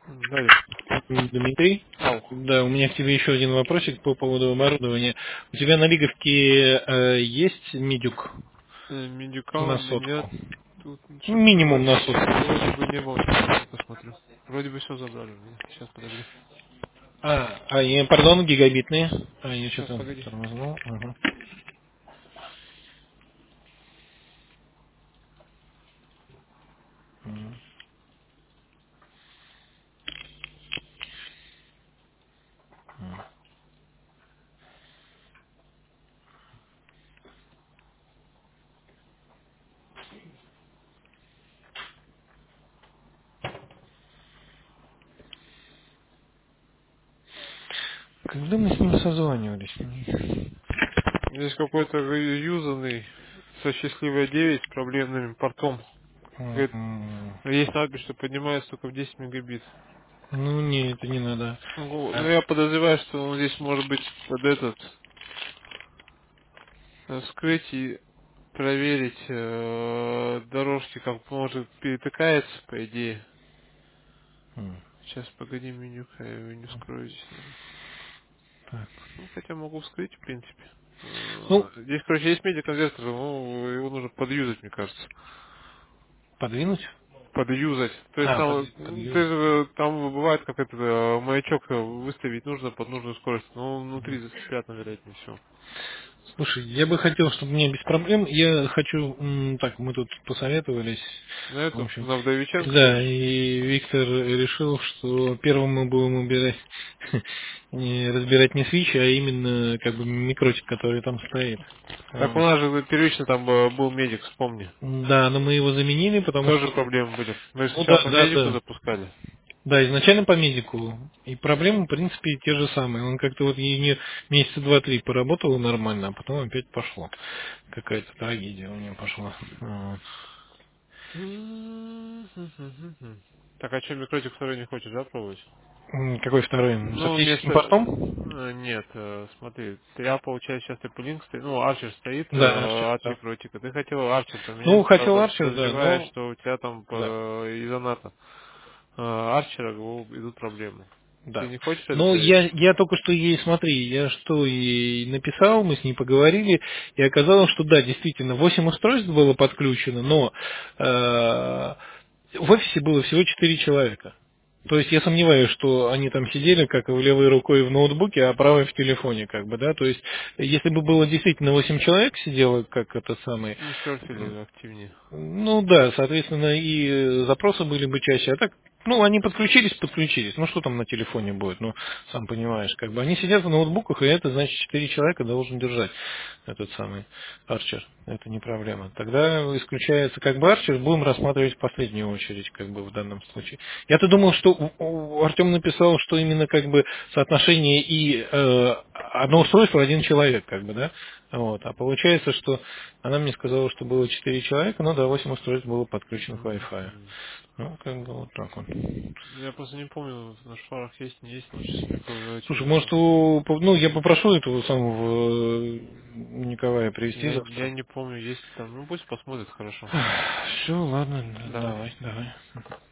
Далее. Дмитрий, Ау. да, у меня к тебе еще один вопросик по поводу оборудования. У тебя на Лиговке есть медюк Медюка у на меня нет. сотку? Тут что-то Минимум на сотку. вроде бы не было. Сейчас посмотрю. Вроде бы все забрали у меня. Сейчас подожди. Пардон, гигабитные. Я Сейчас, что-то погоди. тормознул. Ага. Когда мы с ним созванивались? Здесь какой-то юзанный со счастливой 9 с проблемным портом. Говорит, есть надпись, что поднимается только в 10 мегабит. Ну, не, это не надо. Ну, я подозреваю, что он здесь может быть под этот вскрыть и проверить дорожки, как может перетыкается, по идее. Сейчас, погоди, меню, я его не вскрою здесь, наверное. Так. Ну, хотя могу вскрыть, в принципе. Ну, Здесь, короче, есть медиаконвертер, но его нужно подюзать, мне кажется. подвинуть? Подюзать. То есть там, Подвинуть. там бывает, как это, маячок выставить нужно под нужную скорость, но внутри спрятано, вероятнее всего. Слушай, я бы хотел, чтобы мне без проблем. Я хочу, так, мы тут посоветовались, На в эту, общем. на Вдовиченко. Да, и Виктор решил, что первым мы будем убирать, разбирать не свич, а именно как бы микротик, который там стоит. Так у Вот. нас же первично там был медик, вспомни. Да, но мы его заменили, потому Тоже что, проблемы были. Мы ну сначала да, по да, медику да. запускали. Да, изначально по медику. И проблемы, в принципе, те же самые. Он как-то вот и не месяца два-три поработал нормально, а потом опять пошло. Какая-то трагедия у него пошла. Вот. Так, а что, микротик второй не хочешь, да, пробовать? Какой второй? С Ну, оптическим вместо... портом? Нет, смотри, я, получается, сейчас TP-Link стоит, ну, Арчер стоит Да, Арчер, от да. микротика. Ты хотел Арчер Ну, поменять, хотел правда, Арчер, да, подозревая, но... что у тебя там Да, из-за НАТО Арчера идут проблемы. Ты да. не хочешь это Но проверить? я только что ей, смотри, я что ей написал, мы с ней поговорили, и оказалось, что да, действительно, 8 устройств было подключено, но в офисе было всего 4 человека. То есть я сомневаюсь, что они там сидели как в левой рукой в ноутбуке, а правой в телефоне, как бы, да. То есть, если бы было действительно 8 человек сидело, как это самое, Ну, серфили активнее. ну да, соответственно, и запросы были бы чаще. А так, ну, они подключились. Ну, что там на телефоне будет? Ну, сам понимаешь, как бы они сидят в ноутбуках, и это значит 4 человека должен держать этот самый Арчер. Это не проблема. Тогда исключается как бы Арчер, будем рассматривать в последнюю очередь, как бы в данном случае. Я-то думал, что Артем написал, что именно как бы соотношение и одно устройство один человек, как бы, да? Вот. А получается, что она мне сказала, что было 4 человека, но да, 8 устройств было подключено к Wi-Fi. Ну, как бы вот так вот. Я просто не помню, на шфарах есть, не есть, но сейчас мне Слушай, через может, это. ну, я попрошу этого самого Николая привезти Я завтра. не помню, есть там, ну пусть посмотрит, хорошо. Все, ладно, Давай. давай.